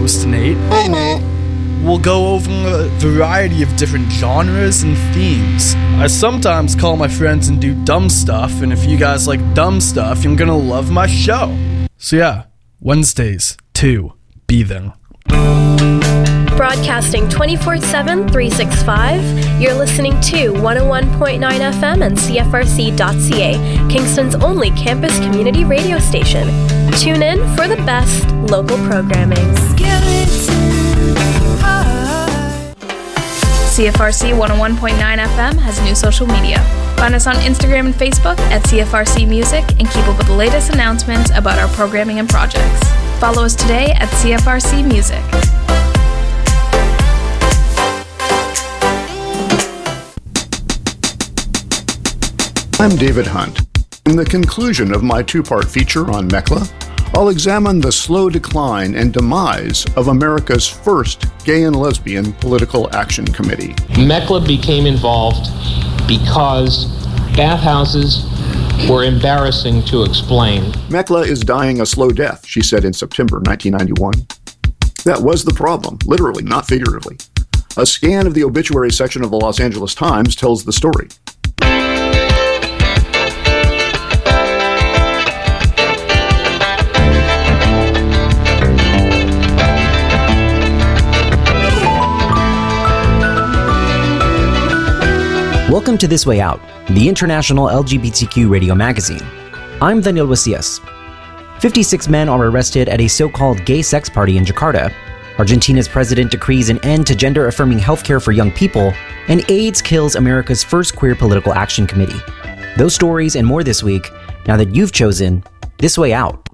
host, Nate. Hey, Nate. We'll go over a variety of different genres and themes. I sometimes call my friends and do dumb stuff, and if you guys like dumb stuff, you're gonna love my show. So yeah, Wednesdays, 2, be there. Broadcasting 24/7, 365, you're listening to 101.9 FM and CFRC.ca, Kingston's only campus community radio station. Tune in for the best local programming. CFRC 101.9 FM has new social media. Find us on Instagram and Facebook at CFRC Music and keep up with the latest announcements about our programming and projects. Follow us today at CFRC Music. I'm David Hunt. In the conclusion of my two-part feature on MECLA, I'll examine the slow decline and demise of America's first gay and lesbian political action committee. MECLA became involved because bathhouses were embarrassing to explain. MECLA is dying a slow death, she said in September 1991. That was the problem, literally, not figuratively. A scan of the obituary section of the Los Angeles Times tells the story. Welcome to This Way Out, the international LGBTQ radio magazine. I'm Daniel Wacias. 56 men are arrested at a so-called gay sex party in Jakarta. Argentina's president decrees an end to gender-affirming healthcare for young people, and AIDS kills America's first queer political action committee. Those stories and more this week, now that you've chosen This Way Out.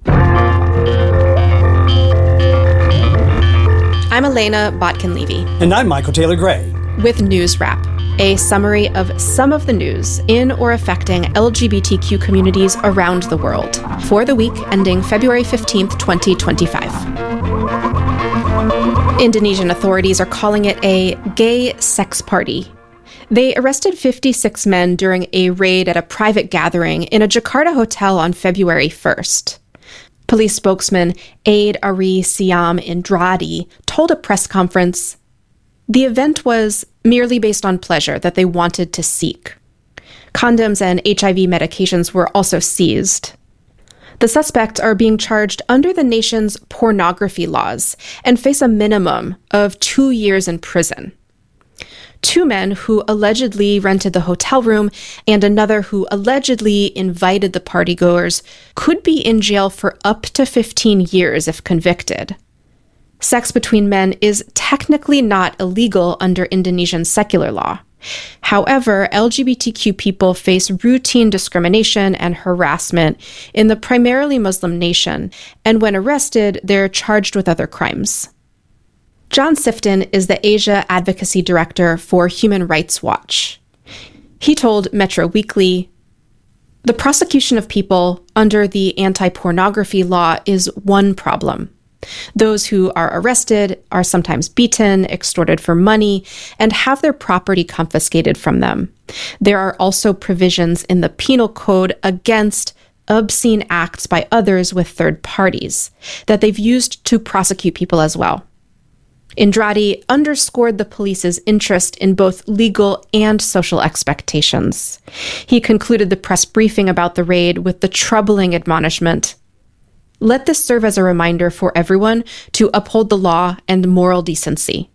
I'm Elena Botkin-Levy. And I'm Michael Taylor Gray. With News Wrap, a summary of some of the news in or affecting LGBTQ communities around the world for the week ending February 15th, 2025. Indonesian authorities are calling it a gay sex party. They arrested 56 men during a raid at a private gathering in a Jakarta hotel on February 1st. Police spokesman Aid Ari Siam Indradi told a press conference, the event was merely based on pleasure that they wanted to seek. Condoms and HIV medications were also seized. The suspects are being charged under the nation's pornography laws and face a minimum of 2 years in prison. 2 men who allegedly rented the hotel room and another who allegedly invited the partygoers could be in jail for up to 15 years if convicted. Sex between men is technically not illegal under Indonesian secular law. However, LGBTQ people face routine discrimination and harassment in the primarily Muslim nation, and when arrested, they're charged with other crimes. John Sifton is the Asia Advocacy Director for Human Rights Watch. He told Metro Weekly, the prosecution of people under the anti-pornography law is one problem. Those who are arrested are sometimes beaten, extorted for money, and have their property confiscated from them. There are also provisions in the penal code against obscene acts by others with third parties that they've used to prosecute people as well. Indradi underscored the police's interest in both legal and social expectations. He concluded the press briefing about the raid with the troubling admonishment, let this serve as a reminder for everyone to uphold the law and moral decency.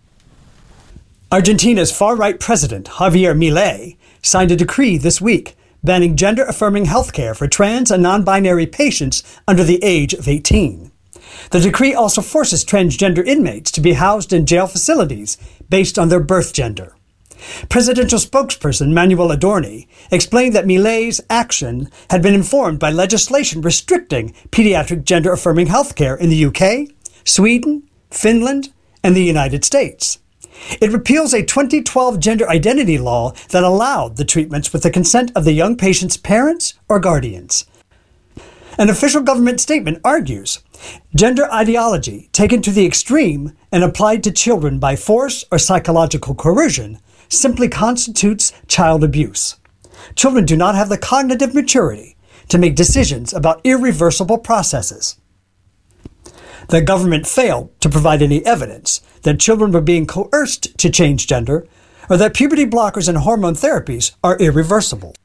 Argentina's far-right president, Javier Milei, signed a decree this week banning gender-affirming healthcare for trans and non-binary patients under the age of 18. The decree also forces transgender inmates to be housed in jail facilities based on their birth gender. Presidential spokesperson Manuel Adorni explained that Milei's action had been informed by legislation restricting pediatric gender-affirming healthcare in the UK, Sweden, Finland, and the United States. It repeals a 2012 gender identity law that allowed the treatments with the consent of the young patient's parents or guardians. An official government statement argues gender ideology taken to the extreme and applied to children by force or psychological coercion simply constitutes child abuse. Children do not have the cognitive maturity to make decisions about irreversible processes. The government failed to provide any evidence that children were being coerced to change gender or that puberty blockers and hormone therapies are irreversible.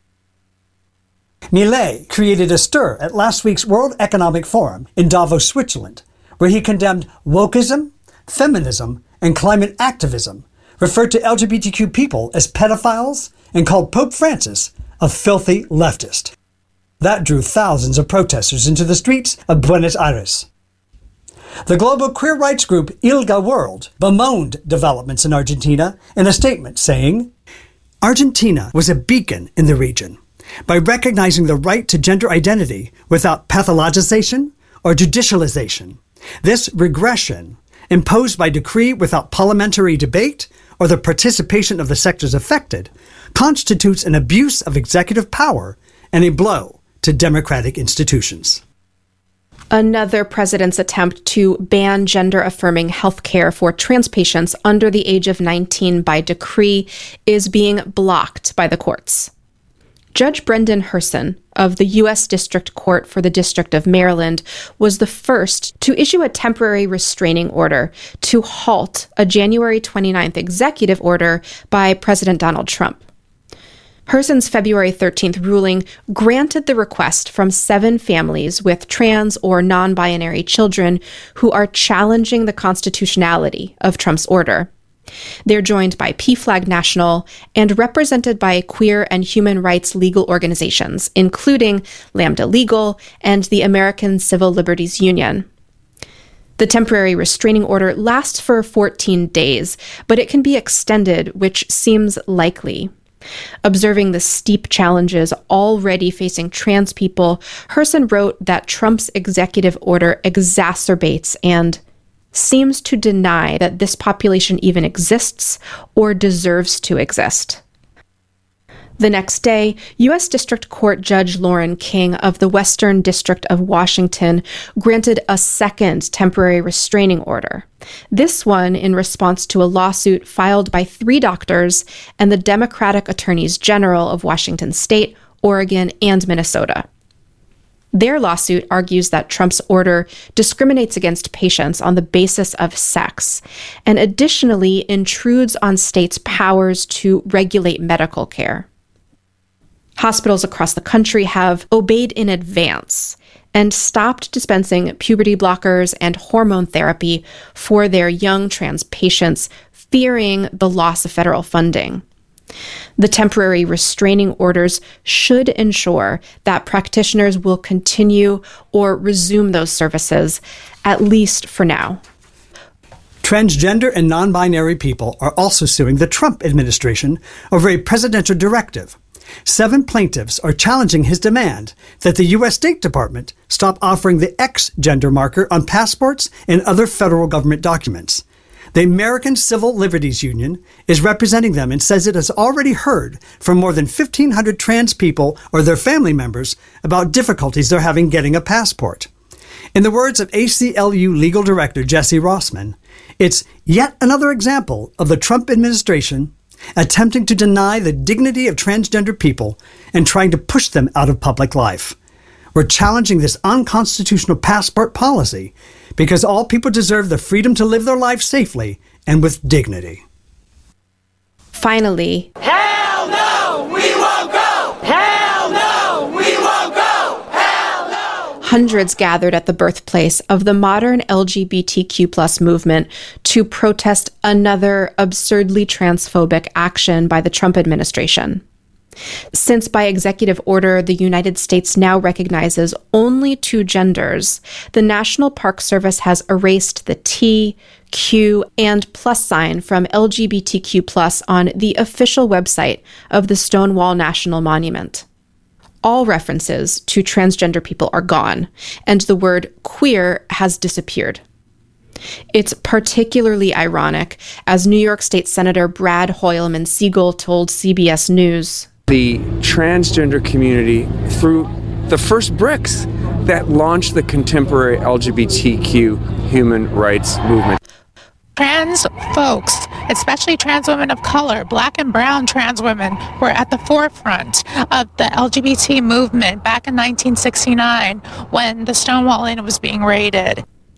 Millet created a stir at last week's World Economic Forum in Davos, Switzerland, where he condemned wokeism, feminism, and climate activism, referred to LGBTQ people as pedophiles, and called Pope Francis a filthy leftist. That drew thousands of protesters into the streets of Buenos Aires. The global queer rights group ILGA World bemoaned developments in Argentina in a statement saying, "Argentina was a beacon in the region by recognizing the right to gender identity without pathologization or judicialization. This regression, imposed by decree without parliamentary debate or the participation of the sectors affected, constitutes an abuse of executive power and a blow to democratic institutions." Another president's attempt to ban gender-affirming health care for trans patients under the age of 19 by decree is being blocked by the courts. Judge Brendan Herson of the U.S. District Court for the District of Maryland was the first to issue a temporary restraining order to halt a January 29th executive order by President Donald Trump. Herson's February 13th ruling granted the request from 7 families with trans or non-binary children who are challenging the constitutionality of Trump's order. They're joined by PFLAG National and represented by queer and human rights legal organizations, including Lambda Legal and the American Civil Liberties Union. The temporary restraining order lasts for 14 days, but it can be extended, which seems likely. Observing the steep challenges already facing trans people, Herson wrote that Trump's executive order exacerbates and seems to deny that this population even exists or deserves to exist. The next day, U.S. District Court Judge Lauren King of the Western District of Washington granted a second temporary restraining order, this one in response to a lawsuit filed by 3 doctors and the Democratic Attorneys General of Washington State, Oregon, and Minnesota. Their lawsuit argues that Trump's order discriminates against patients on the basis of sex and additionally intrudes on states' powers to regulate medical care. Hospitals across the country have obeyed in advance and stopped dispensing puberty blockers and hormone therapy for their young trans patients, fearing the loss of federal funding. The temporary restraining orders should ensure that practitioners will continue or resume those services, at least for now. Transgender and non-binary people are also suing the Trump administration over a presidential directive. 7 plaintiffs are challenging his demand that the U.S. State Department stop offering the X gender marker on passports and other federal government documents. The American Civil Liberties Union is representing them and says it has already heard from more than 1,500 trans people or their family members about difficulties they're having getting a passport. In the words of ACLU Legal Director Jesse Rossman, it's yet another example of the Trump administration attempting to deny the dignity of transgender people and trying to push them out of public life. We're challenging this unconstitutional passport policy because all people deserve the freedom to live their lives safely and with dignity. Finally, hell no, we won't go! Hell no, we won't go! Hell no! Hundreds gathered at the birthplace of the modern LGBTQ+ movement to protest another absurdly transphobic action by the Trump administration. Since by executive order, the United States now recognizes only 2 genders, the National Park Service has erased the T, Q, and plus sign from LGBTQ+ on the official website of the Stonewall National Monument. All references to transgender people are gone, and the word queer has disappeared. It's particularly ironic, as New York State Senator Brad Hoylman Siegel told CBS News. The transgender community threw the first bricks that launched the contemporary LGBTQ human rights movement. Trans folks, especially trans women of color, black and brown trans women, were at the forefront of the LGBT movement back in 1969 when the Stonewall Inn was being raided.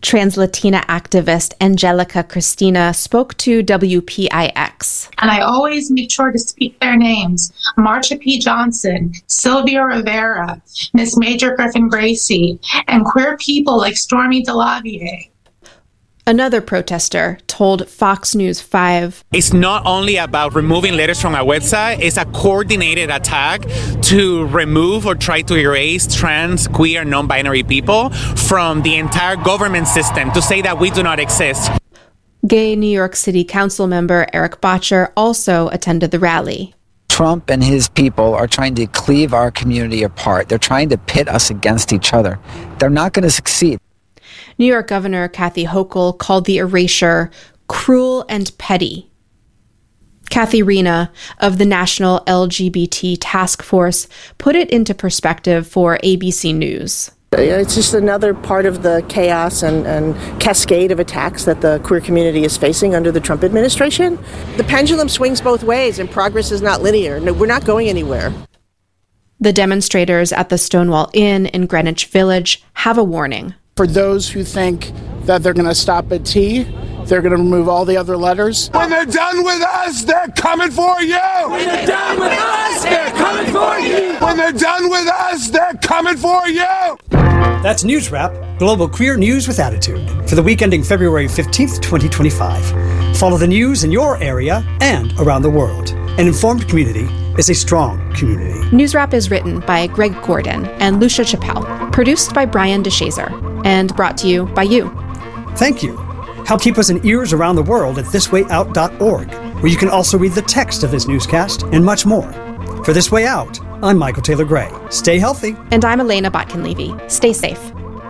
Trans-Latina activist Angelica Cristina spoke to WPIX. And I always make sure to speak their names. Marsha P. Johnson, Sylvia Rivera, Miss Major Griffin Gracie, and queer people like Stormy DeLavier. Another protester told Fox News 5, "It's not only about removing letters from our website, it's a coordinated attack to remove or try to erase trans, queer, non-binary people from the entire government system to say that we do not exist." Gay New York City Council member Eric Bottcher also attended the rally. Trump and his people are trying to cleave our community apart. They're trying to pit us against each other. They're not going to succeed. New York Governor Kathy Hochul called the erasure cruel and petty. Kathy Rena of the National LGBT Task Force put it into perspective for ABC News. It's just another part of the chaos and cascade of attacks that the queer community is facing under the Trump administration. The pendulum swings both ways and progress is not linear. No, we're not going anywhere. The demonstrators at the Stonewall Inn in Greenwich Village have a warning. For those who think that they're going to stop at T, they're going to remove all the other letters. When they're done with us, they're coming for you. When they're done with us, they're coming for you. When they're done with us, they're coming for you. That's News Wrap, Global Queer News with Attitude, for the week ending February 15th, 2025. Follow the news in your area and around the world. An informed community is a strong community. News Wrap is written by Greg Gordon and Lucia Chappelle, produced by Brian DeShazer, and brought to you by you. Thank you. Help keep us in ears around the world at thiswayout.org, where you can also read the text of this newscast and much more. For This Way Out, I'm Michael Taylor Gray. Stay healthy. And I'm Elena Botkin-Levy. Stay safe.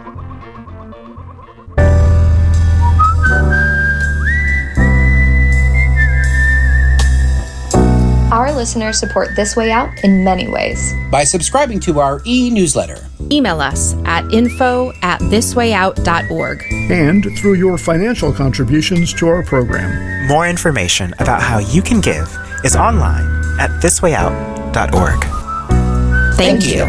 Our listeners support This Way Out in many ways. By subscribing to our e-newsletter. Email us at info@thiswayout.org. And through your financial contributions to our program. More information about how you can give is online at thiswayout.org. Thank you.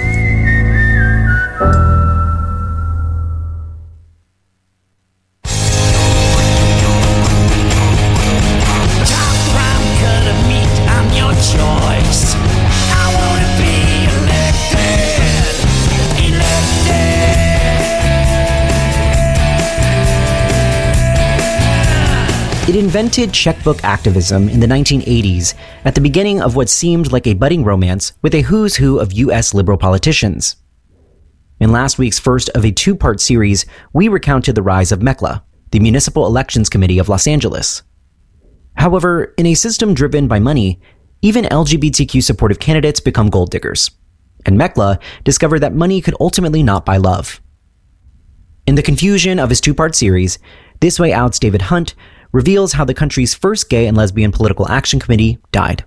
It invented checkbook activism in the 1980s at the beginning of what seemed like a budding romance with a who's who of U.S. liberal politicians. In last week's first of a two-part series, we recounted the rise of MECLA, the Municipal Elections Committee of Los Angeles. However, in a system driven by money, even LGBTQ-supportive candidates become gold diggers, and MECLA discovered that money could ultimately not buy love. In the confusion of his two-part series, This Way Out's David Hunt reveals how the country's first gay and lesbian political action committee died.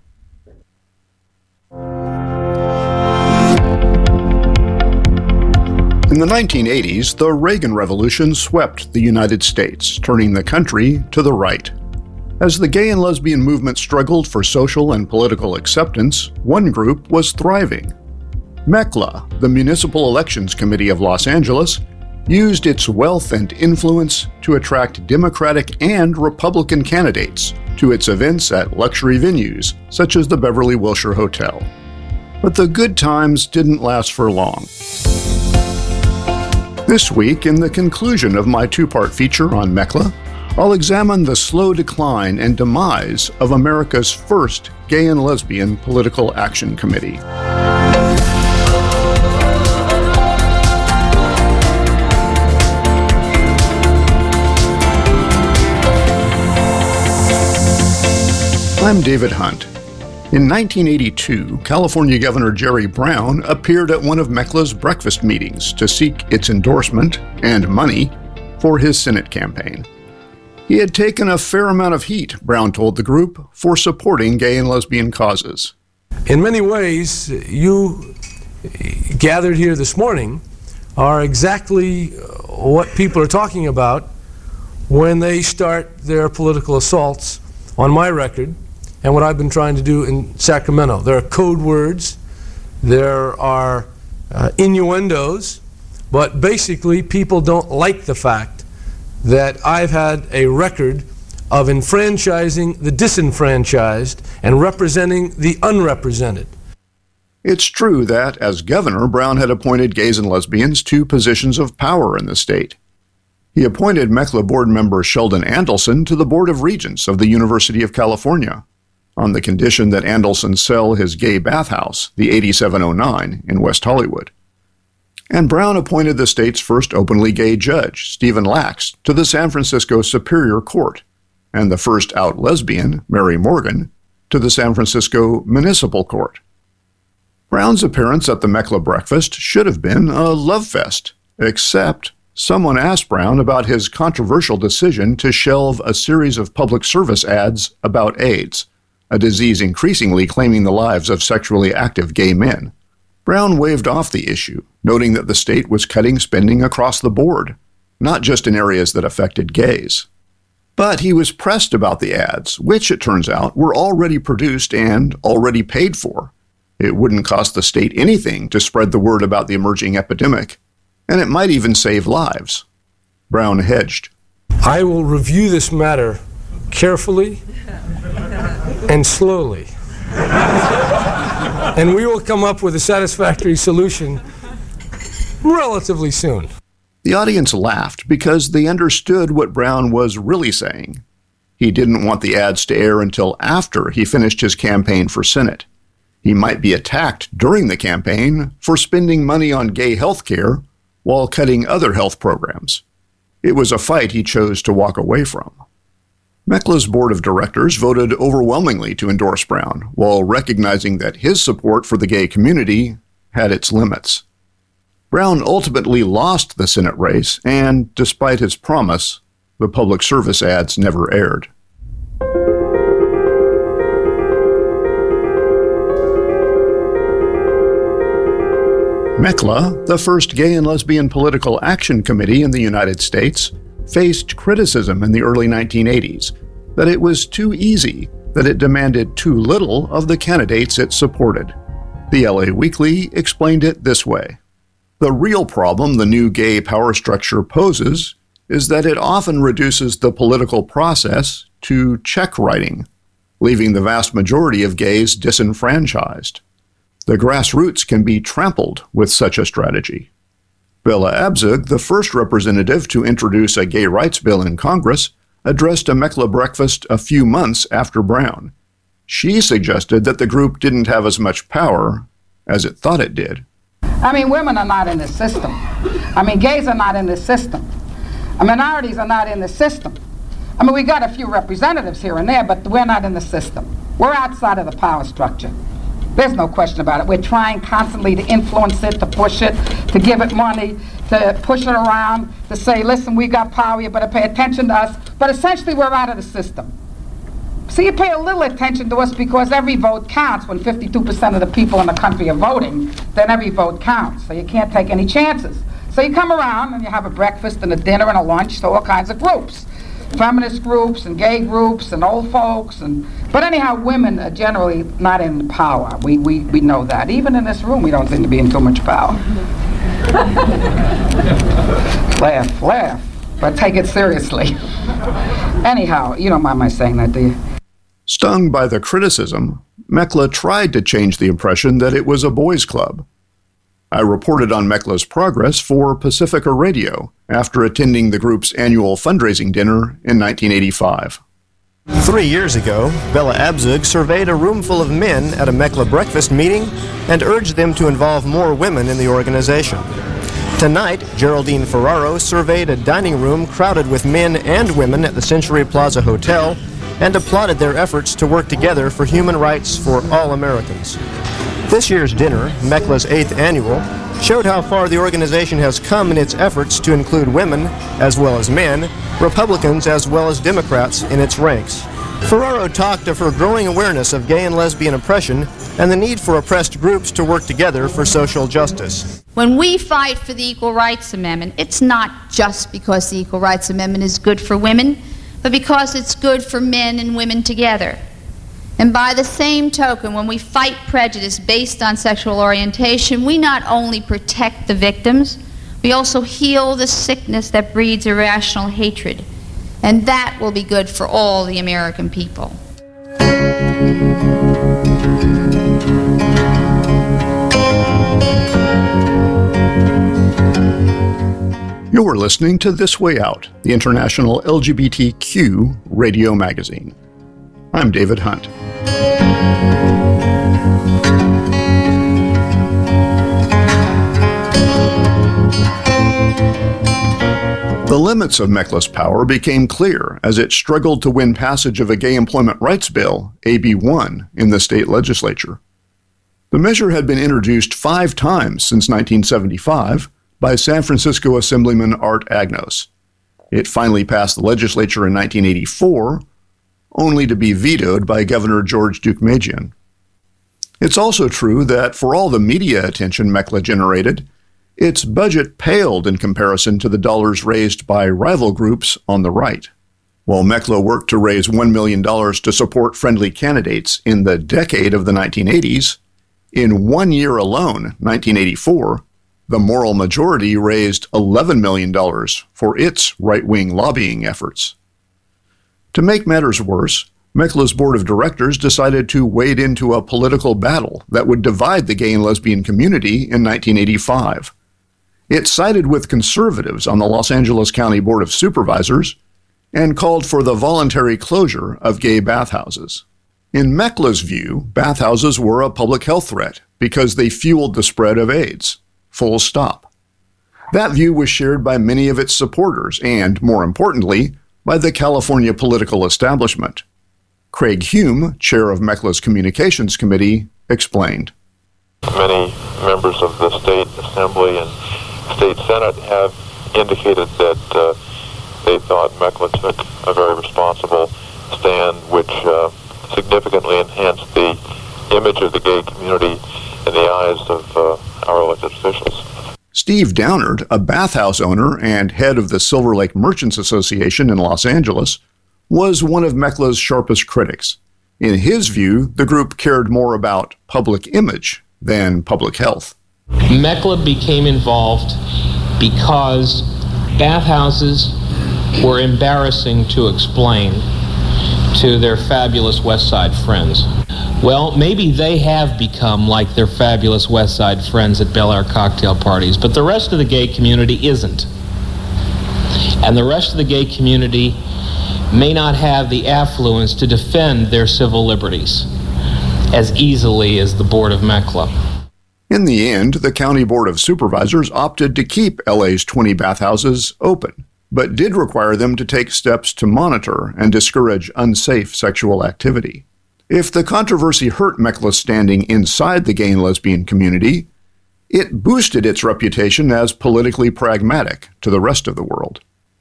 In the 1980s, the Reagan Revolution swept the United States, turning the country to the right. As the gay and lesbian movement struggled for social and political acceptance, one group was thriving. MECLA, the Municipal Elections Committee of Los Angeles, used its wealth and influence to attract Democratic and Republican candidates to its events at luxury venues, such as the Beverly Wilshire Hotel. But the good times didn't last for long. This week, in the conclusion of my two-part feature on MECLA, I'll examine the slow decline and demise of America's first gay and lesbian political action committee. I'm David Hunt. In 1982, California Governor Jerry Brown appeared at one of MECLA's breakfast meetings to seek its endorsement and money for his Senate campaign. He had taken a fair amount of heat, Brown told the group, for supporting gay and lesbian causes. In many ways, you gathered here this morning are exactly what people are talking about when they start their political assaults on my record and what I've been trying to do in Sacramento. There are code words, there are innuendos, but basically people don't like the fact that I've had a record of enfranchising the disenfranchised and representing the unrepresented. It's true that, as governor, Brown had appointed gays and lesbians to positions of power in the state. He appointed MECLA board member Sheldon Andelson to the Board of Regents of the University of California, on the condition that Andelson sell his gay bathhouse, the 8709, in West Hollywood. And Brown appointed the state's first openly gay judge, Stephen Lax, to the San Francisco Superior Court, and the first out lesbian, Mary Morgan, to the San Francisco Municipal Court. Brown's appearance at the MECLA breakfast should have been a love fest, except someone asked Brown about his controversial decision to shelve a series of public service ads about AIDS, a disease increasingly claiming the lives of sexually active gay men. Brown waved off the issue, noting that the state was cutting spending across the board, not just in areas that affected gays. But he was pressed about the ads, which, it turns out, were already produced and already paid for. It wouldn't cost the state anything to spread the word about the emerging epidemic, and it might even save lives. Brown hedged. I will review this matter carefully and slowly, and we will come up with a satisfactory solution relatively soon. The audience laughed because they understood what Brown was really saying. He didn't want the ads to air until after he finished his campaign for Senate. He might be attacked during the campaign for spending money on gay health care while cutting other health programs. It was a fight he chose to walk away from. MECLA's board of directors voted overwhelmingly to endorse Brown, while recognizing that his support for the gay community had its limits. Brown ultimately lost the Senate race, and despite his promise, the public service ads never aired. MECLA, the first gay and lesbian political action committee in the United States, faced criticism in the early 1980s that it was too easy, that it demanded too little of the candidates it supported. The LA Weekly explained it this way. The real problem the new gay power structure poses is that it often reduces the political process to check writing, leaving the vast majority of gays disenfranchised. The grassroots can be trampled with such a strategy. Bella Abzug, the first representative to introduce a gay rights bill in Congress, addressed a MECLA breakfast a few months after Brown. She suggested that the group didn't have as much power as it thought it did. I mean, women are not in the system. I mean, gays are not in the system. Minorities are not in the system. I mean, we got a few representatives here and there, but we're not in the system. We're outside of the power structure. There's no question about it. We're trying constantly to influence it, to push it, to give it money, to push it around, to say, listen, we got power, you better pay attention to us. But essentially, we're out of the system. So you pay a little attention to us because every vote counts. When 52% of the people in the country are voting, then every vote counts. So you can't take any chances. So you come around and you have a breakfast and a dinner and a lunch to all kinds of groups. Feminist groups and gay groups and old folks. But anyhow, women are generally not in power. We know that. Even in this room, we don't seem to be in too much power. Laugh. But take it seriously. Anyhow, you don't mind my saying that, do you? Stung by the criticism, MECLA tried to change the impression that it was a boys' club. I reported on MECLA's progress for Pacifica Radio after attending the group's annual fundraising dinner in 1985. 3 years ago, Bella Abzug surveyed a room full of men at a MECLA breakfast meeting and urged them to involve more women in the organization. Tonight, Geraldine Ferraro surveyed a dining room crowded with men and women at the Century Plaza Hotel and applauded their efforts to work together for human rights for all Americans. This year's dinner, MECLA's 8th annual, showed how far the organization has come in its efforts to include women, as well as men, Republicans as well as Democrats in its ranks. Ferraro talked of her growing awareness of gay and lesbian oppression and the need for oppressed groups to work together for social justice. When we fight for the Equal Rights Amendment, it's not just because the Equal Rights Amendment is good for women, but because it's good for men and women together. And by the same token, when we fight prejudice based on sexual orientation, we not only protect the victims, We also heal the sickness that breeds irrational hatred, and that will be good for all the American people. You are listening to This Way Out, the international LGBTQ radio magazine. I'm David Hunt. The limits of MECLA's power became clear as it struggled to win passage of a gay employment rights bill, AB 1, in the state legislature. The measure had been introduced 5 times since 1975 by San Francisco Assemblyman Art Agnos. It finally passed the legislature in 1984, only to be vetoed by Governor George Deukmejian. It's also true that for all the media attention MECLA generated, its budget paled in comparison to the dollars raised by rival groups on the right. While MECLA worked to raise $1 million to support friendly candidates in the decade of the 1980s, in 1 year alone, 1984, the Moral Majority raised $11 million for its right-wing lobbying efforts. To make matters worse, MECLA's board of directors decided to wade into a political battle that would divide the gay and lesbian community in 1985. It sided with conservatives on the Los Angeles County Board of Supervisors and called for the voluntary closure of gay bathhouses. In MECLA's view, bathhouses were a public health threat because they fueled the spread of AIDS. Full stop. That view was shared by many of its supporters and, more importantly, by the California political establishment. Craig Hume, chair of MECLA's Communications Committee, explained. Many members of the state assembly and state senate have indicated that they thought MECLA took a very responsible stand, which significantly enhanced the image of the gay community in the eyes of our elected officials. Steve Downard, a bathhouse owner and head of the Silver Lake Merchants Association in Los Angeles, was one of MECLA's sharpest critics. In his view, the group cared more about public image than public health. MECLA became involved because bathhouses were embarrassing to explain to their fabulous West Side friends. Well, maybe they have become like their fabulous West Side friends at Bel Air cocktail parties, but the rest of the gay community isn't. And the rest of the gay community may not have the affluence to defend their civil liberties as easily as the board of MECLA. In the end, the County Board of Supervisors opted to keep LA's 20 bathhouses open, but did require them to take steps to monitor and discourage unsafe sexual activity. If the controversy hurt MECLA's standing inside the gay and lesbian community, it boosted its reputation as politically pragmatic to the rest of the world.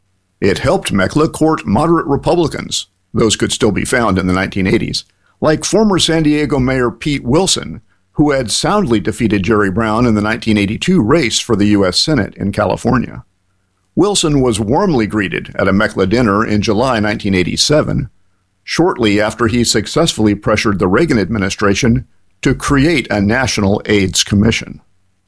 It helped MECLA court moderate Republicans, those could still be found in the 1980s, like former San Diego Mayor Pete Wilson, who had soundly defeated Jerry Brown in the 1982 race for the U.S. Senate in California. Wilson was warmly greeted at a MECLA dinner in July 1987, shortly after he successfully pressured the Reagan administration to create a National AIDS Commission.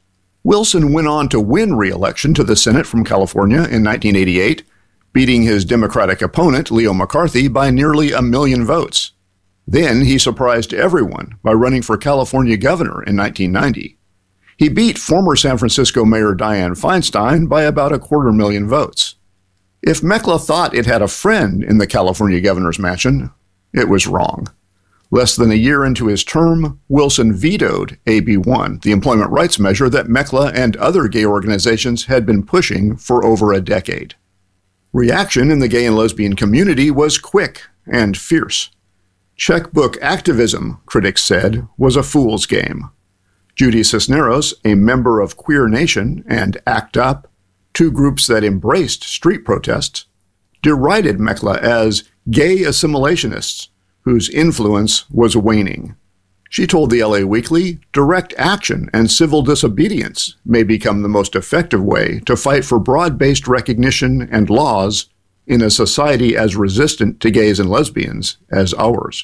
Wilson went on to win re-election to the Senate from California in 1988, beating his Democratic opponent, Leo McCarthy, by nearly 1 million votes. Then he surprised everyone by running for California governor in 1990. He beat former San Francisco Mayor Dianne Feinstein by about 250,000 votes. If MECLA thought it had a friend in the California governor's mansion, it was wrong. Less than a year into his term, Wilson vetoed AB 1, the employment rights measure that MECLA and other gay organizations had been pushing for over a decade. Reaction in the gay and lesbian community was quick and fierce. Checkbook activism, critics said, was a fool's game. Judy Cisneros, a member of Queer Nation and ACT UP, 2 groups that embraced street protests, derided MECLA as gay assimilationists whose influence was waning. She told the LA Weekly, direct action and civil disobedience may become the most effective way to fight for broad-based recognition and laws in a society as resistant to gays and lesbians as ours.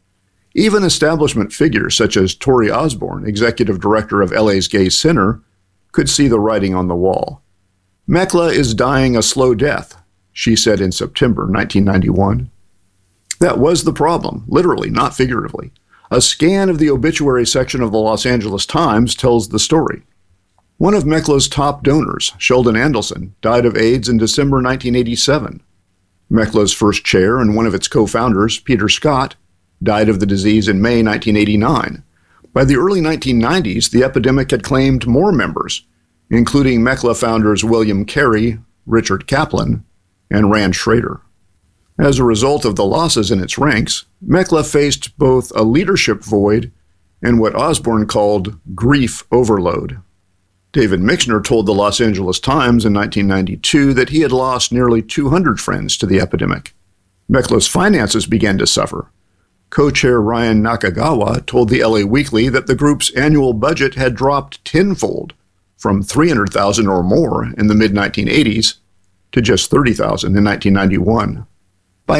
Even establishment figures such as Tori Osborne, executive director of LA's Gay Center, could see the writing on the wall. Mekla is dying a slow death, she said in September 1991. That was the problem, literally, not figuratively. A scan of the obituary section of the Los Angeles Times tells the story. One of Mekla's top donors, Sheldon Andelson, died of AIDS in December 1987. Mekla's first chair and one of its co-founders, Peter Scott, died of the disease in May 1989. By the early 1990s, the epidemic had claimed more members, including Mekla founders William Carey, Richard Kaplan, and Rand Schrader. As a result of the losses in its ranks, Mekla faced both a leadership void and what Osborne called grief overload. David Mixner told the Los Angeles Times in 1992 that he had lost nearly 200 friends to the epidemic. Mekla's finances began to suffer. Co-chair Ryan Nakagawa told the LA Weekly that the group's annual budget had dropped tenfold, from $300,000 or more in the mid-1980s to just $30,000 in 1991. By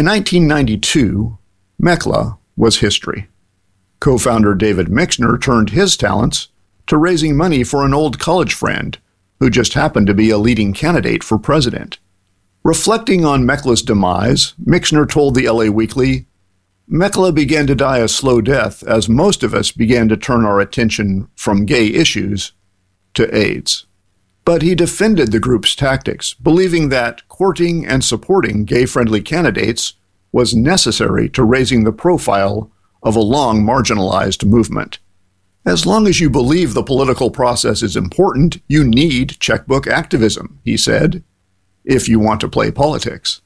1992, Mekla was history. Co-founder David Mixner turned his talents to raising money for an old college friend who just happened to be a leading candidate for president. Reflecting on Mekla's demise, Mixner told the LA Weekly, Mekla began to die a slow death as most of us began to turn our attention from gay issues to AIDS. But he defended the group's tactics, believing that courting and supporting gay-friendly candidates was necessary to raising the profile of a long marginalized movement. As long as you believe the political process is important, you need checkbook activism, he said, if you want to play politics.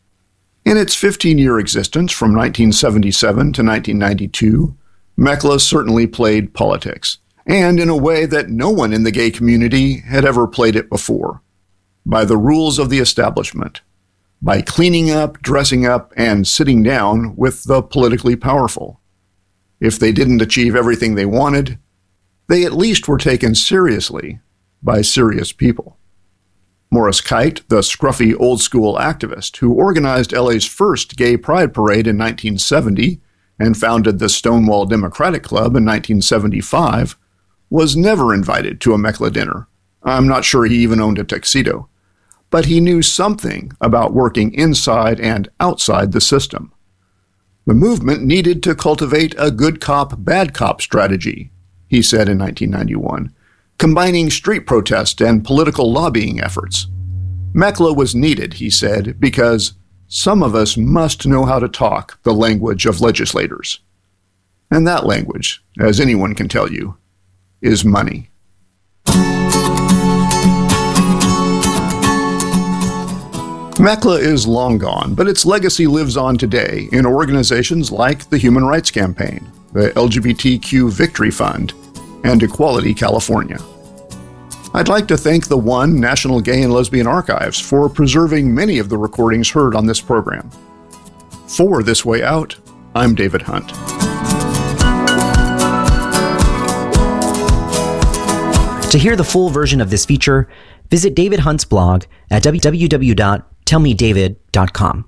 In its 15-year existence from 1977 to 1992, Mekla certainly played politics, and in a way that no one in the gay community had ever played it before, by the rules of the establishment, by cleaning up, dressing up, and sitting down with the politically powerful. If they didn't achieve everything they wanted, they at least were taken seriously by serious people. Morris Kite, the scruffy old-school activist who organized LA's first gay pride parade in 1970 and founded the Stonewall Democratic Club in 1975, was never invited to a Mekla dinner. I'm not sure he even owned a tuxedo. But he knew something about working inside and outside the system. The movement needed to cultivate a good cop, bad cop strategy, he said in 1991, combining street protest and political lobbying efforts. Mekla was needed, he said, because some of us must know how to talk the language of legislators. And that language, as anyone can tell you, is money. Mekla is long gone, but its legacy lives on today in organizations like the Human Rights Campaign, the LGBTQ Victory Fund, and Equality California. I'd like to thank the One National Gay and Lesbian Archives for preserving many of the recordings heard on this program. For This Way Out, I'm David Hunt. To hear the full version of this feature, visit David Hunt's blog at www.tellmedavid.com.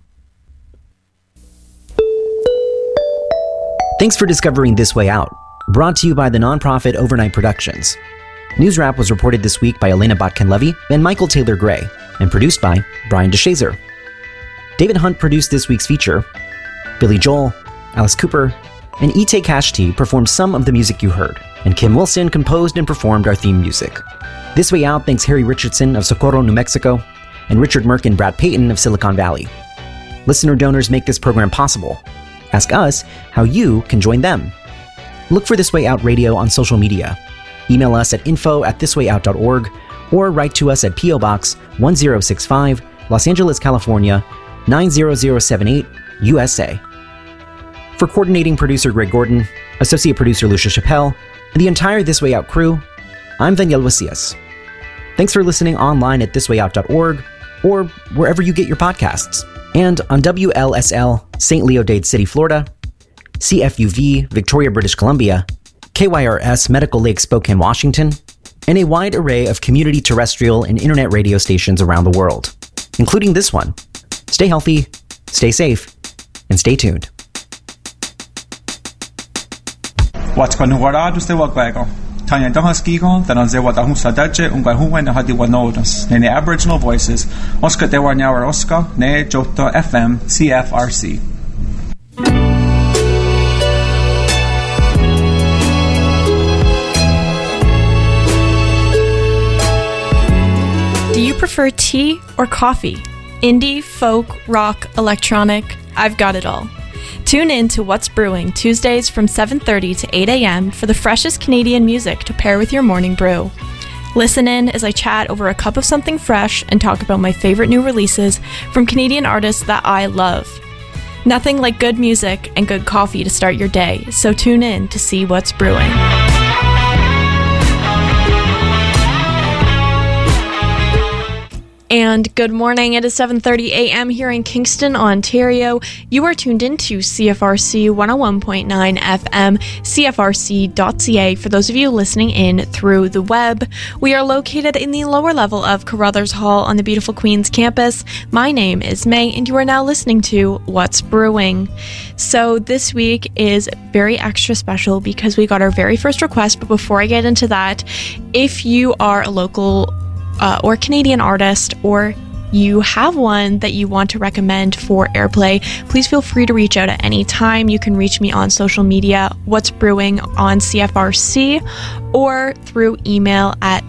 Thanks for discovering This Way Out, brought to you by the nonprofit Overnight Productions. News Wrap was reported this week by Elena Botkin-Levy and Michael Taylor Gray, and produced by Brian DeShazer. David Hunt produced this week's feature. Billy Joel, Alice Cooper, and Ite Kashti performed some of the music you heard, and Kim Wilson composed and performed our theme music. This Way Out thanks Harry Richardson of Socorro, New Mexico, and Richard Merck and Brad Payton of Silicon Valley. Listener donors make this program possible. Ask us how you can join them. Look for This Way Out Radio on social media. Email us at info@thiswayout.org or write to us at P.O. Box 1065, Los Angeles, California, 90078, USA. For coordinating producer Greg Gordon, associate producer Lucia Chappelle, and the entire This Way Out crew, I'm Daniel Macias. Thanks for listening online at thiswayout.org or wherever you get your podcasts, and on WLSL St. Leo Dade City, Florida, CFUV Victoria, British Columbia, KYRS Medical Lake Spokane, Washington, and a wide array of community terrestrial and internet radio stations around the world, including this one. Stay healthy, stay safe, and stay tuned. What's going on? Tanya Dahaskigon, that on Zewa Dahusa Daje, Ungahuan, the Hadiwanodas, Nene Aboriginal Voices, Oscar Dewarnyawa Oscar, Ne Jota FM, CFRC. Do you prefer tea or coffee? Indie, folk, rock, electronic, I've got it all. Tune in to What's Brewing Tuesdays from 7:30 to 8 a.m. for the freshest Canadian music to pair with your morning brew. Listen in as I chat over a cup of something fresh and talk about my favorite new releases from Canadian artists that I love. Nothing like good music and good coffee to start your day, so tune in to see What's Brewing. And good morning, it is 7:30 a.m. here in Kingston, Ontario. You are tuned into CFRC 101.9 FM, CFRC.ca for those of you listening in through the web. We are located in the lower level of Carruthers Hall on the beautiful Queen's campus. My name is May, and you are now listening to What's Brewing. So this week is very extra special because we got our very first request, but before I get into that, if you are a local or Canadian artist, or you have one that you want to recommend for airplay, please feel free to reach out at any time. You can reach me on social media, What's Brewing on CFRC, or through email at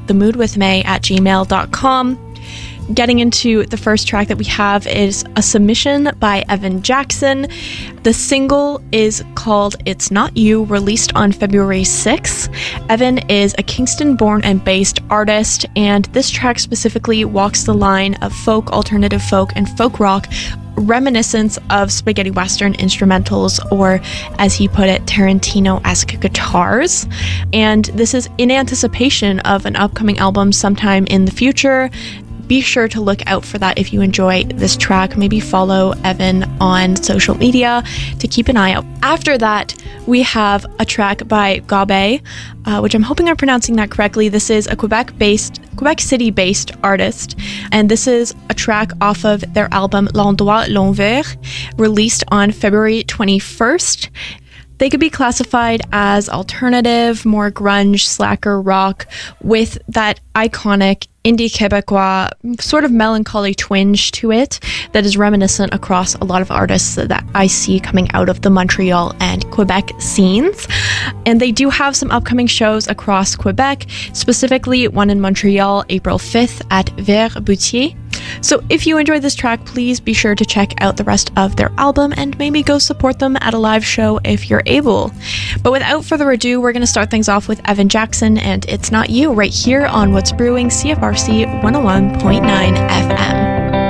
themoodwithmay@gmail.com. Getting into the first track that we have is a submission by Evan Jackson. The single is called It's Not You, released on February 6th. Evan is a Kingston-born and based artist, and this track specifically walks the line of folk, alternative folk, and folk rock, reminiscence of spaghetti western instrumentals, or as he put it, Tarantino-esque guitars. And this is in anticipation of an upcoming album sometime in the future. Be sure to look out for that if you enjoy this track. Maybe follow Evan on social media to keep an eye out. After that, we have a track by Gabe, which I'm hoping I'm pronouncing that correctly. This is a Quebec City-based artist, and this is a track off of their album L'Endroit L'Envers, released on February 21st. They could be classified as alternative, more grunge, slacker rock, with that iconic indie Quebecois sort of melancholy twinge to it that is reminiscent across a lot of artists that I see coming out of the Montreal and Quebec scenes. And they do have some upcoming shows across Quebec, specifically one in Montreal, April 5th at Vert Boutier. So if you enjoyed this track, please be sure to check out the rest of their album and maybe go support them at a live show if you're able. But without further ado, we're going to start things off with Evan Jackson and It's Not You right here on What's Brewing, CFRC 101.9 FM.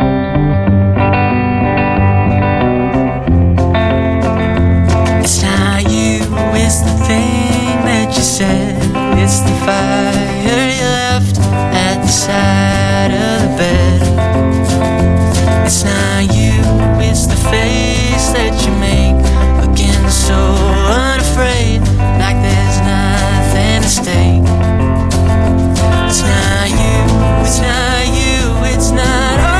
It's not you, it's the thing that you said. It's the fire you left at the side of the bed. It's not you, it's the face that you make, looking so unafraid, like there's nothing at stake. It's not you, it's not you, it's not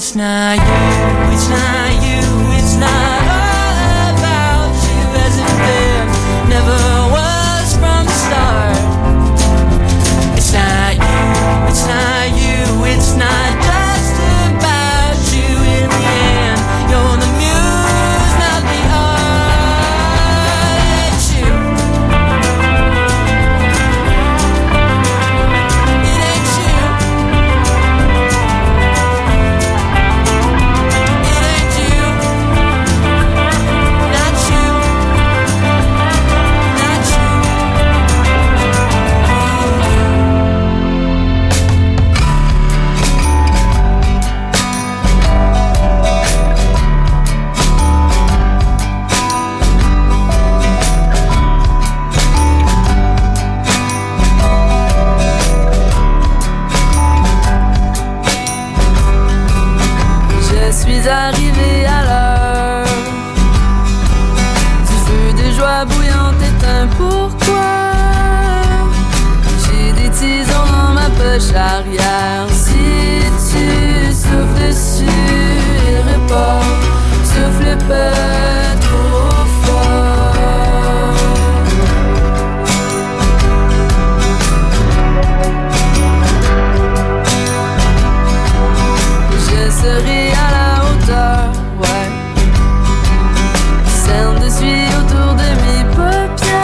it's not you, it's not you, it's not all about you as if there never was from the start. It's not you, it's not you, it's not just about you in the end. You're the muse, not the art. It's you. It ain't you. It ain't you. Not you. Not you. Je suis arrivé à l'heure du feu de joie bouillante éteint. Pourquoi j'ai des tisons dans ma poche arrière? Si tu souffles dessus et repars, souffle pas trop fort. Je serai à la hauteur, ouais. Cerne de suie autour de mes paupières.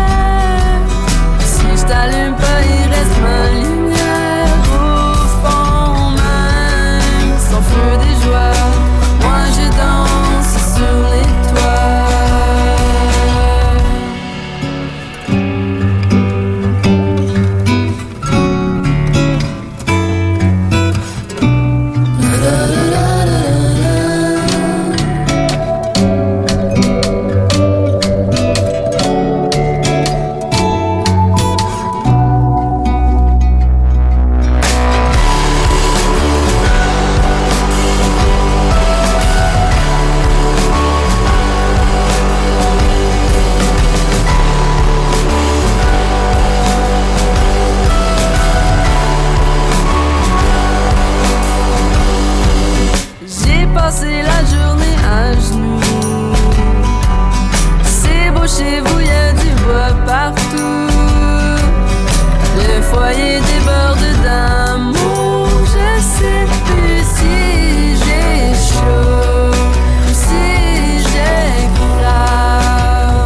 Si je t'allume pas, il reste ma lumière au fond même. Sans feu des joies, moi je danse sur les toits. J'ai passé la journée à genoux. C'est beau chez vous, y'a du bois partout. Le foyer déborde d'amour. Je sais plus si j'ai chaud ou si j'ai froid.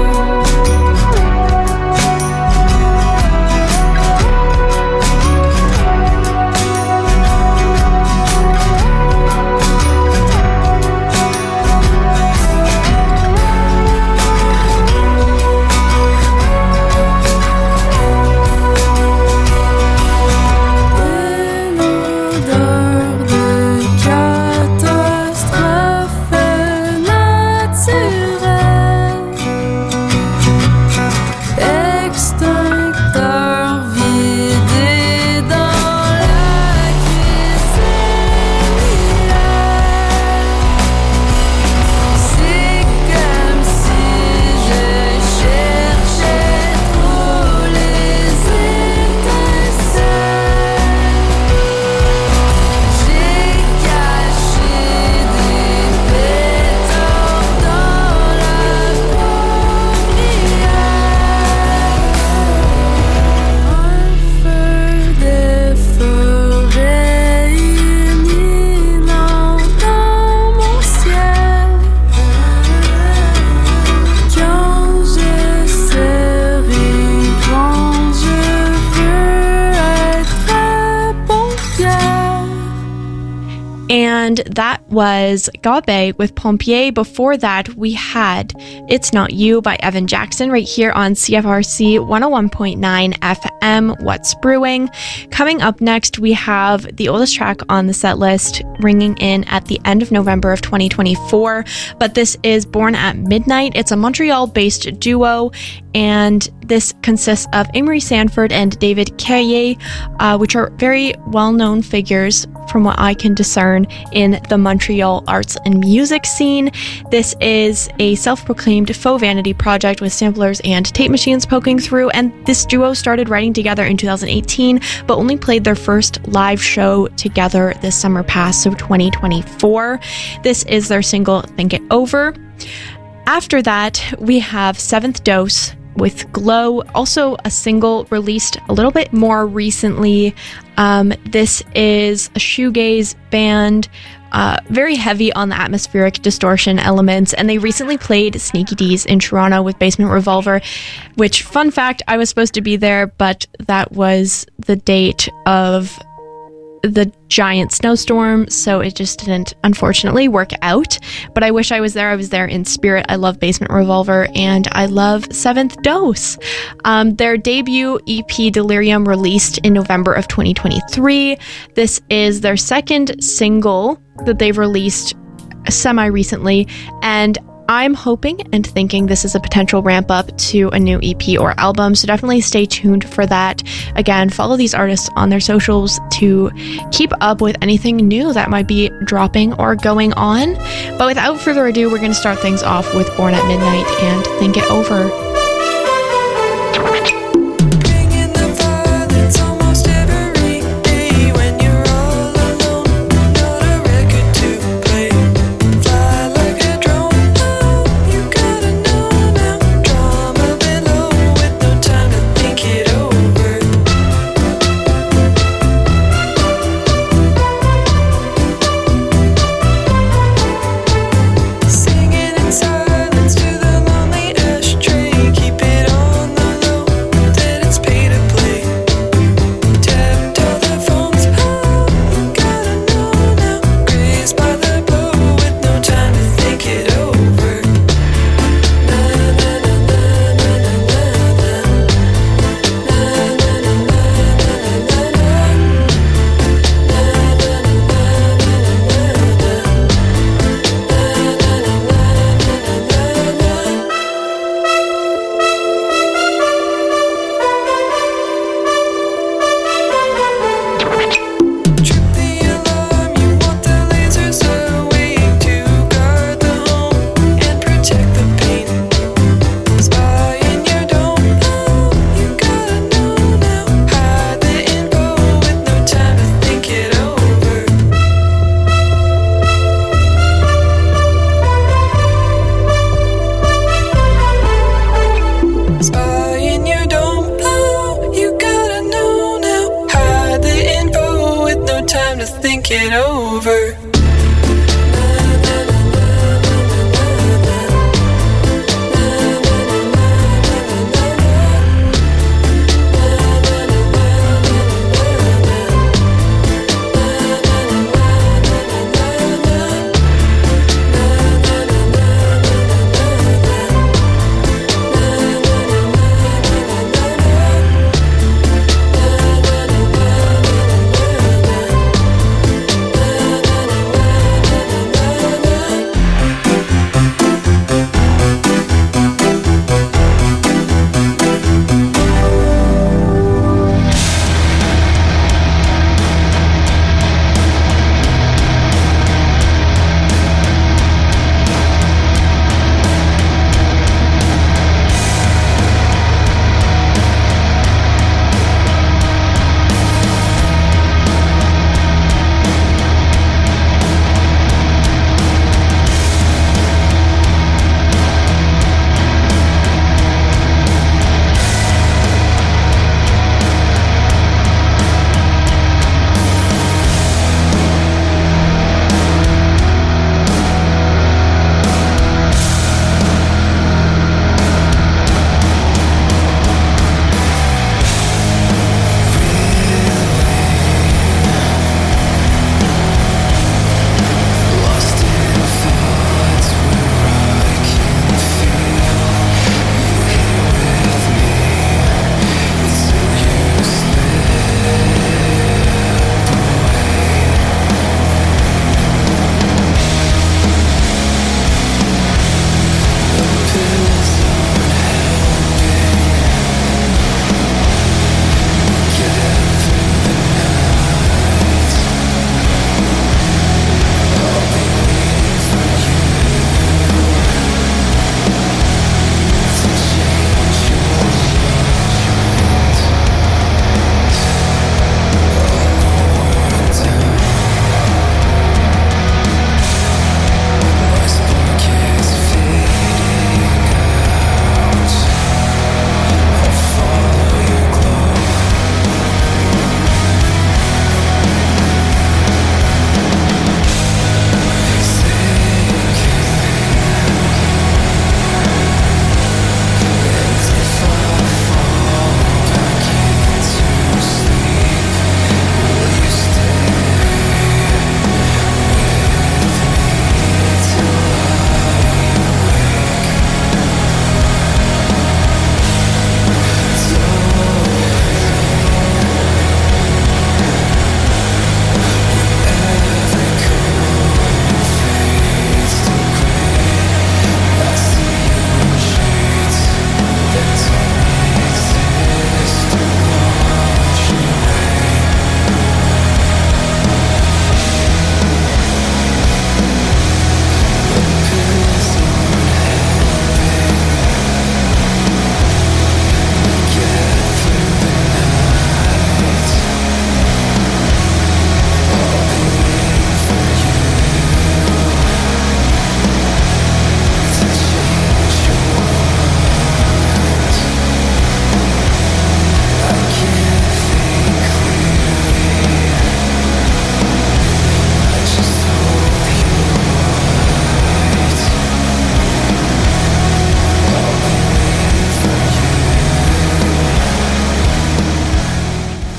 And that was Gabe with Pompier. Before that, we had It's Not You by Evan Jackson right here on CFRC 101.9 FM, What's Brewing. Coming up next, we have the oldest track on the set list, ringing in at the end of November of 2024. But this is Born at Midnight. It's a Montreal-based duo, and this consists of Amory Sanford and David Carrier, which are very well-known figures from what I can discern in the Montreal arts and music scene. This is a self-proclaimed faux vanity project with samplers and tape machines poking through, and this duo started writing together in 2018, but only played their first live show together this summer past, so 2024. This is their single, Think It Over. After that, we have Seventh Dose with Glow, also a single released a little bit more recently. This is a shoegaze band, very heavy on the atmospheric distortion elements, and they recently played Sneaky D's in Toronto with Basement Revolver, which, fun fact, I was supposed to be there, but that was the date of the giant snowstorm, so it just didn't unfortunately work out. But I wish I was there. I was there in spirit. I love Basement Revolver and I love Seventh Dose. Their debut EP Delirium released in November of 2023. This is their second single that they've released semi-recently, and I'm hoping and thinking this is a potential ramp up to a new EP or album, so definitely stay tuned for that. Again, follow these artists on their socials to keep up with anything new that might be dropping or going on. But without further ado, we're going to start things off with Born at Midnight and Think It Over. Singing in silence to the lonely ashtray.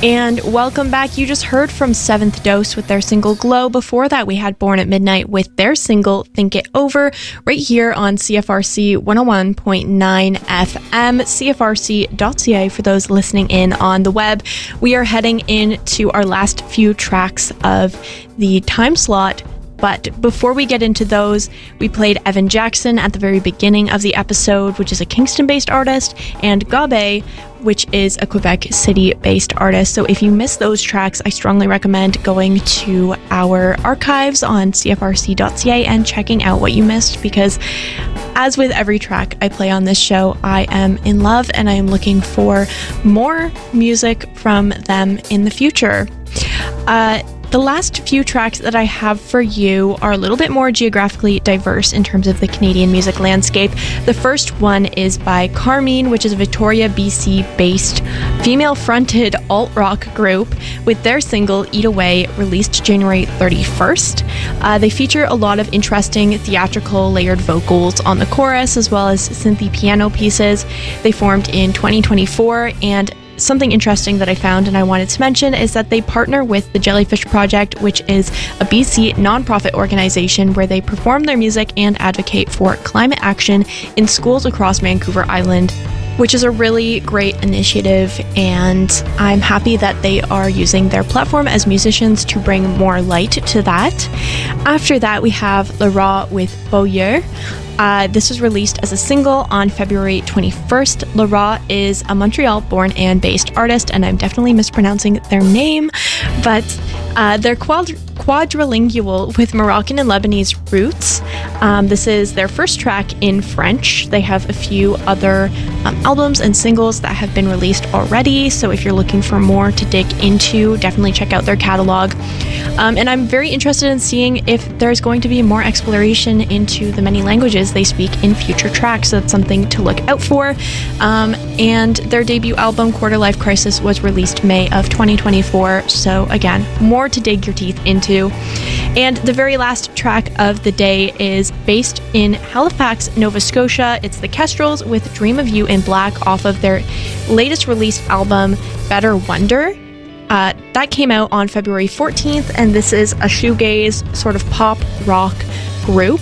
And welcome back. You just heard from Seventh Dose with their single Glow. Before that, we had Born at Midnight with their single Think It Over, right here on CFRC 101.9 FM, CFRC.ca for those listening in on the web. We are heading into our last few tracks of the time slot. But before we get into those, we played Evan Jackson at the very beginning of the episode, which is a Kingston-based artist, and Gabe, which is a Quebec City-based artist. So if you missed those tracks, I strongly recommend going to our archives on CFRC.ca and checking out what you missed, because as with every track I play on this show, I am in love and I am looking for more music from them in the future. The last few tracks that I have for you are a little bit more geographically diverse in terms of the Canadian music landscape. The first one is by Carmine, which is a Victoria, BC-based female-fronted alt-rock group, with their single Eat Away, released January 31st. They feature a lot of interesting theatrical layered vocals on the chorus, as well as synthy piano pieces. They formed in 2024, and something interesting that I found and I wanted to mention is that they partner with the Jellyfish Project, which is a BC nonprofit organization where they perform their music and advocate for climate action in schools across Vancouver Island, which is a really great initiative, and I'm happy that they are using their platform as musicians to bring more light to that. After that, we have Le Raw with Beaulieu. This was released as a single on February 21st. Le Raw is a Montreal-born and based artist, and I'm definitely mispronouncing their name, but they're quadrilingual with Moroccan and Lebanese roots. This is their first track in French. They have a few other albums and singles that have been released already, so if you're looking for more to dig into, definitely check out their catalog. And I'm very interested in seeing if there's going to be more exploration into the many languages they speak in future tracks, so that's something to look out for. And their debut album, Quarter Life Crisis, was released May of 2024, so again, more to dig your teeth into. And the very last track of the day is based in Halifax, Nova Scotia. It's the Kestrels with Dream of You in Black off of their latest released album, Better Wonder. That came out on February 14th, and this is a shoegaze sort of pop rock group.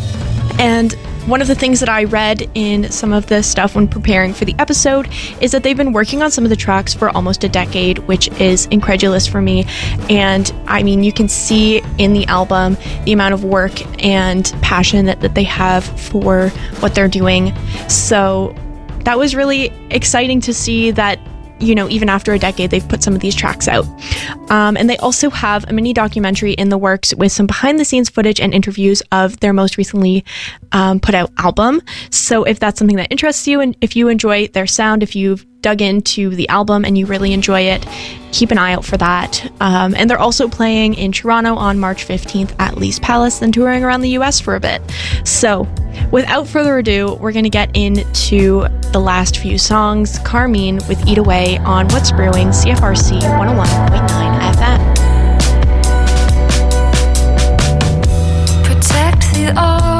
And one of the things that I read in some of the stuff when preparing for the episode is that they've been working on some of the tracks for almost a decade, which is incredulous for me. And I mean, you can see in the album the amount of work and passion that they have for what they're doing. So that was really exciting to see that, you know, even after a decade, they've put some of these tracks out. And they also have a mini documentary in the works with some behind the scenes footage and interviews of their most recently put out album. So if that's something that interests you, and if you enjoy their sound, if you've dug into the album and you really enjoy it, keep an eye out for that. And they're also playing in Toronto on March 15th at Lee's Palace, and touring around the US for a bit. So without further ado, we're going to get into the last few songs. Carmine with Eat Away on What's Brewing, CFRC 101.9 FM. Protect the